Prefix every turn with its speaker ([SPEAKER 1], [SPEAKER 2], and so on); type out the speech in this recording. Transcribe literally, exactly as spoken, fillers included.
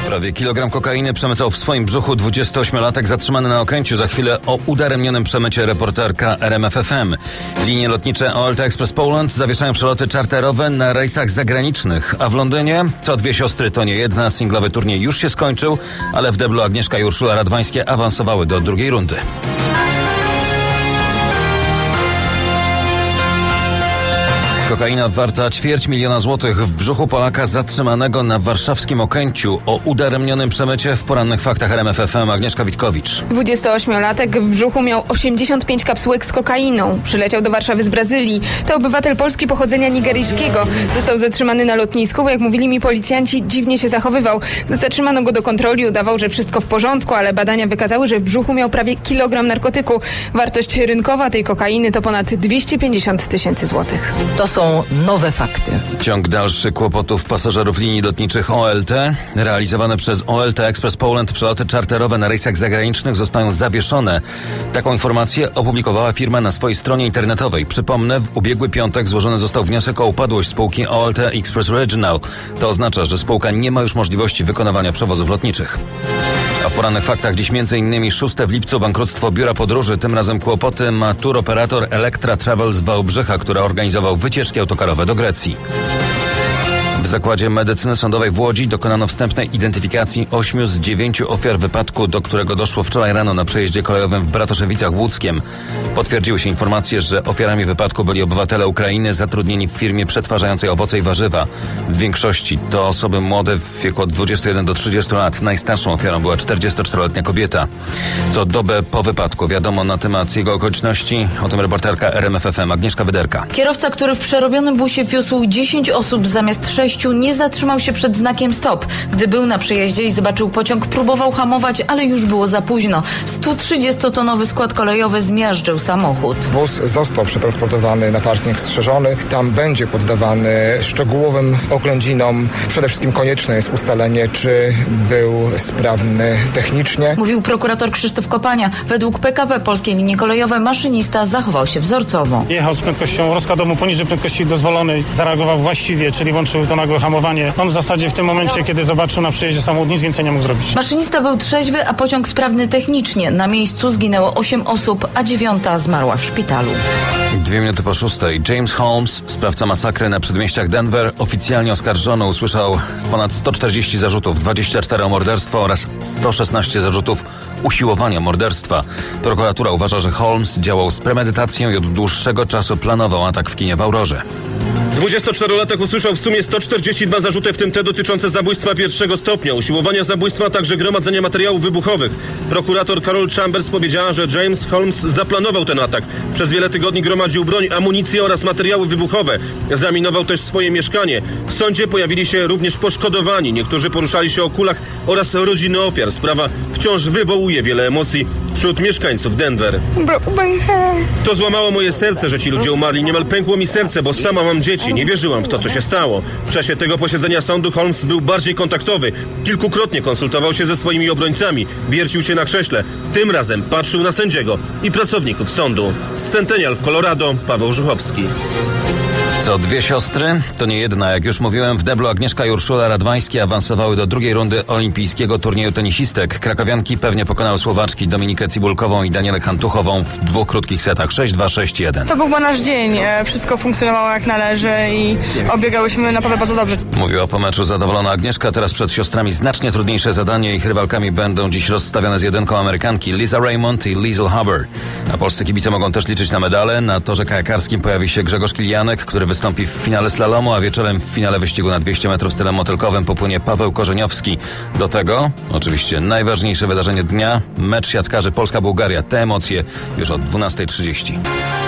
[SPEAKER 1] Prawie kilogram kokainy przemycał w swoim brzuchu dwudziestoośmiolatek zatrzymany na Okęciu. Za chwilę o udaremnionym przemycie reporterka R M F F M. Linie lotnicze O L T Express Poland zawieszają przeloty czarterowe na rejsach zagranicznych. A w Londynie co dwie siostry to nie jedna. Singlowy turniej już się skończył, ale w deblu Agnieszka i Urszula Radwańskie awansowały do drugiej rundy. Kokaina warta ćwierć miliona złotych w brzuchu Polaka zatrzymanego na warszawskim Okęciu. O udaremnionym przemycie w porannych faktach R M F F M Agnieszka Witkowicz.
[SPEAKER 2] dwudziestoośmiolatek w brzuchu miał osiemdziesiąt pięć kapsułek z kokainą. Przyleciał do Warszawy z Brazylii. To obywatel Polski pochodzenia nigeryjskiego. Został zatrzymany na lotnisku. Jak mówili mi policjanci, dziwnie się zachowywał. Zatrzymano go do kontroli, udawał, że wszystko w porządku, ale badania wykazały, że w brzuchu miał prawie kilogram narkotyku. Wartość rynkowa tej kokainy to ponad dwieście pięćdziesiąt tysięcy złotych.
[SPEAKER 3] To są nowe fakty.
[SPEAKER 1] Ciąg dalszy kłopotów pasażerów linii lotniczych O L T. Realizowane przez O L T Express Poland przeloty czarterowe na rejsach zagranicznych zostają zawieszone. Taką informację opublikowała firma na swojej stronie internetowej. Przypomnę, w ubiegły piątek złożony został wniosek o upadłość spółki O L T Express Regional. To oznacza, że spółka nie ma już możliwości wykonywania przewozów lotniczych. A w porannych faktach dziś między innymi szóste w lipcu bankructwo biura podróży. Tym razem kłopoty ma turoperator Elektra Travel z Wałbrzycha, który organizował wycieczki autokarowe do Grecji. W Zakładzie Medycyny Sądowej w Łodzi dokonano wstępnej identyfikacji ośmiu z dziewięciu ofiar wypadku, do którego doszło wczoraj rano na przejeździe kolejowym w Bratoszewicach w Łódzkiem. Potwierdziły się informacje, że ofiarami wypadku byli obywatele Ukrainy zatrudnieni w firmie przetwarzającej owoce i warzywa. W większości to osoby młode w wieku od dwudziestu jeden do trzydziestu lat. Najstarszą ofiarą była czterdziestoczteroletnia kobieta. Co dobę po wypadku wiadomo na temat jego okoliczności. O tym reporterka R M F F M Agnieszka Wyderka.
[SPEAKER 3] Kierowca, który w przerobionym busie wiózł dziesięć osób zamiast sześciu, nie zatrzymał się przed znakiem stop. Gdy był na przejeździe i zobaczył pociąg, próbował hamować, ale już było za późno. sto trzydziestotonowy skład kolejowy zmiażdżył samochód.
[SPEAKER 4] Wóz został przetransportowany na parking strzeżony. Tam będzie poddawany szczegółowym oględzinom. Przede wszystkim konieczne jest ustalenie, czy był sprawny technicznie.
[SPEAKER 3] Mówił prokurator Krzysztof Kopania. Według P K P Polskie Linie Kolejowe maszynista zachował się wzorcowo.
[SPEAKER 5] Jechał z prędkością rozkładową poniżej prędkości dozwolonej. Zareagował właściwie, czyli włączył to nagłe hamowanie. On w zasadzie w tym momencie, kiedy zobaczył na przejeździe samochód, nic więcej nie mógł zrobić.
[SPEAKER 3] Maszynista był trzeźwy, a pociąg sprawny technicznie. Na miejscu zginęło osiem osób, a dziewiąta zmarła w szpitalu.
[SPEAKER 1] Dwie minuty po szóstej. James Holmes, sprawca masakry na przedmieściach Denver, oficjalnie oskarżony, usłyszał ponad sto czterdzieści zarzutów, dwadzieścia cztery o morderstwo oraz sto szesnaście zarzutów usiłowania morderstwa. Prokuratura uważa, że Holmes działał z premedytacją i od dłuższego czasu planował atak w kinie w Aurorze.
[SPEAKER 6] dwudziestoczterolatek usłyszał w sumie sto czterdzieści dwa zarzuty, w tym te dotyczące zabójstwa pierwszego stopnia, usiłowania zabójstwa, a także gromadzenia materiałów wybuchowych. Prokurator Carol Chambers powiedziała, że James Holmes zaplanował ten atak. Przez wiele tygodni gromadził broń, amunicję oraz materiały wybuchowe. Zaminował też swoje mieszkanie. W sądzie pojawili się również poszkodowani. Niektórzy poruszali się o kulach oraz rodziny ofiar. Sprawa wciąż wywołuje wiele emocji wśród mieszkańców Denver. To złamało moje serce, że ci ludzie umarli. Niemal pękło mi serce, bo sama mam dzieci. Nie wierzyłam w to, co się stało. W czasie tego posiedzenia sądu Holmes był bardziej kontaktowy. Kilkukrotnie konsultował się ze swoimi obrońcami. Wiercił się na krześle. Tym razem patrzył na sędziego i pracowników sądu. Z Centennial w Colorado, Paweł Żuchowski.
[SPEAKER 1] Co dwie siostry to nie jedna. Jak już mówiłem, w deblu Agnieszka i Urszula Radwańskie awansowały do drugiej rundy olimpijskiego turnieju tenisistek. Krakowianki pewnie pokonały Słowaczki Dominikę Cibulkową i Danielę Hantuchową w dwóch krótkich setach sześć dwa sześć jeden.
[SPEAKER 2] To był nasz dzień. Wszystko funkcjonowało jak należy i obiegałyśmy naprawdę bardzo dobrze.
[SPEAKER 1] Mówiła po meczu zadowolona Agnieszka. Teraz przed siostrami znacznie trudniejsze zadanie. Ich rywalkami będą dziś rozstawione z jedynką Amerykanki Lisa Raymond i Liesl Huber. A polscy kibice mogą też liczyć na medale. Na torze kajakarskim pojawi się Grzegorz Kilianek, który wystąpi w finale slalomu, a wieczorem w finale wyścigu na dwieście metrów stylem motylkowym popłynie Paweł Korzeniowski. Do tego oczywiście najważniejsze wydarzenie dnia, mecz siatkarzy Polska-Bułgaria. Te emocje już od dwunastej trzydzieści.